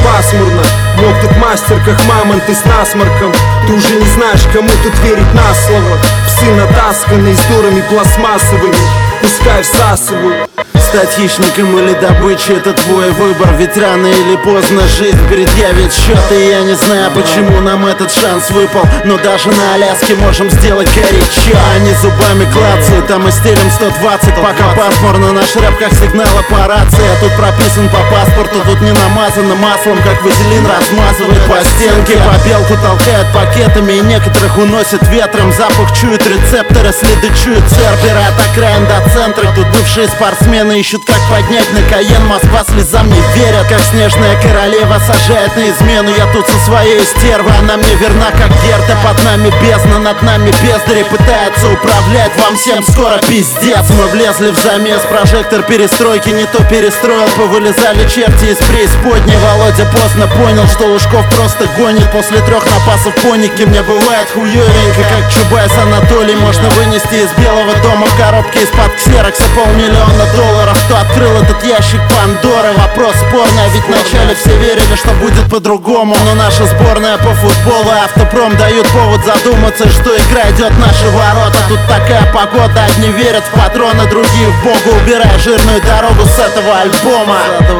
пасмурно. Мог тут мастер, как мамонт, ты с насморком. Ты уже не знаешь, кому тут верить на слово. Псы натасканные, с дурами пластмассовыми, пускай всасывают. Стать хищником или добычей — это твой выбор. Ведь рано или поздно жизнь предъявит счет. И я не знаю, почему нам этот шанс выпал, но даже на Аляске можем сделать горячо. Они зубами клацают, а мы стелим 120. Пока пасмурно, наш рэп как сигнал по рации. А тут прописан по паспорту, тут не намазано маслом, как вазелин размазывает по стенке. Побелку толкают пакетами, и некоторых уносит ветром. Запах чуют рецепторы, следы чуют серверы. От окраин до центра тут бывшие спортсмены ищут, как поднять на Каен. Москва слезам не верят, как снежная королева сажает на измену. Я тут со своей стервой, она мне верна, как Герда. Под нами бездна, над нами бездари пытается управлять. Вам всем скоро пиздец. Мы влезли в замес, прожектор перестройки не то перестроил. Повылезали черти из преисподней. Володя поздно понял, что Лужков просто гонит. После 3 напасов поники мне бывает хуёвенько, как Чубайс Анатолий. Можно вынести из Белого дома в коробке из-под ксерокса $500 000. Кто открыл этот ящик Пандоры? Вопрос спорный, а ведь вначале все верили, что будет по-другому. Но наша сборная по футболу и Автопром дают повод задуматься, что игра идет в наши ворота. Тут такая погода, одни верят в патроны, другие в Бога. Убирая жирную дорогу с этого альбома.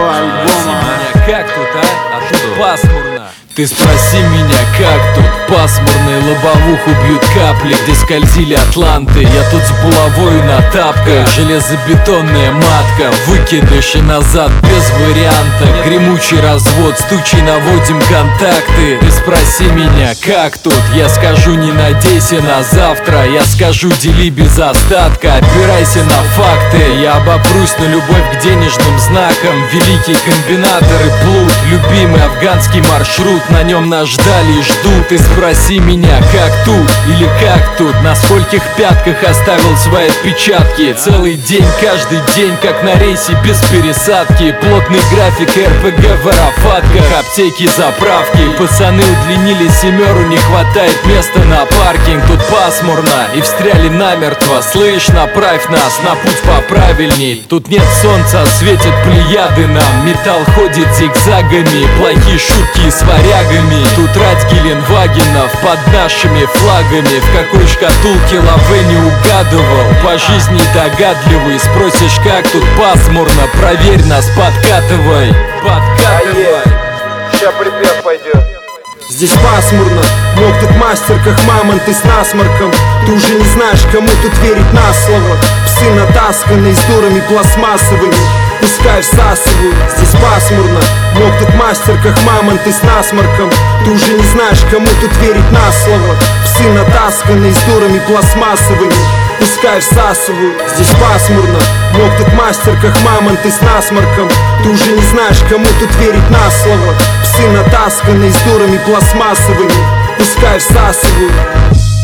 Как тут, а? А тут пасмурно. Ты спроси меня, как тут пасмурно, и лобовуху бьют капли, где скользили атланты. Я тут с булавой на тапках, железобетонная матка, выкидыш и назад без варианта. Гремучий развод, стучи, наводим контакты. Ты спроси меня, как тут, я скажу, не надейся на завтра. Я скажу, дели без остатка, опирайся на факты. Я обопрусь на любовь к денежным знакам. Великий комбинатор и плут, любимый афганский маршрут. На нем нас ждали и ждут. Ты спроси меня, как тут или как тут, на скольких пятках оставил свои отпечатки. Целый день, каждый день, как на рейсе без пересадки. Плотный график РПГ в аэрофатках, аптеки, заправки. Пацаны удлинили семеру, не хватает места на паркинг. Тут пасмурно и встряли намертво. Слышь, направь нас на путь поправильней. Тут нет солнца, светят плеяды нам. Металл ходит зигзагами, плохие шутки с варягами. Тут рать Геленвагенов под нашими флагами. В какой шкатулке лаве не угадывал. По жизни догадливый, спросишь, как тут пасмурно, проверь нас, подкатывай. Ща припев пойдет. Здесь пасмурно, мог тут мастер, как мамонт, ты с насморком. Ты уже не знаешь, кому тут верить на слово. Псы натасканные, с дурами пластмассовыми, пускай всасывают. Здесь пасмурно, мог тут мастер, как мамонт, ты с насморком. Ты уже не знаешь, кому тут верить на слово. Псы натасканные, с дурами пластмассовыми, пускай всасывают. Здесь пасмурно, мог тут мастер, как мамонт, ты с насморком. Ты уже не знаешь, кому тут верить на слово. Псы натасканные, с дурами пластмассовыми, пускай всасывают.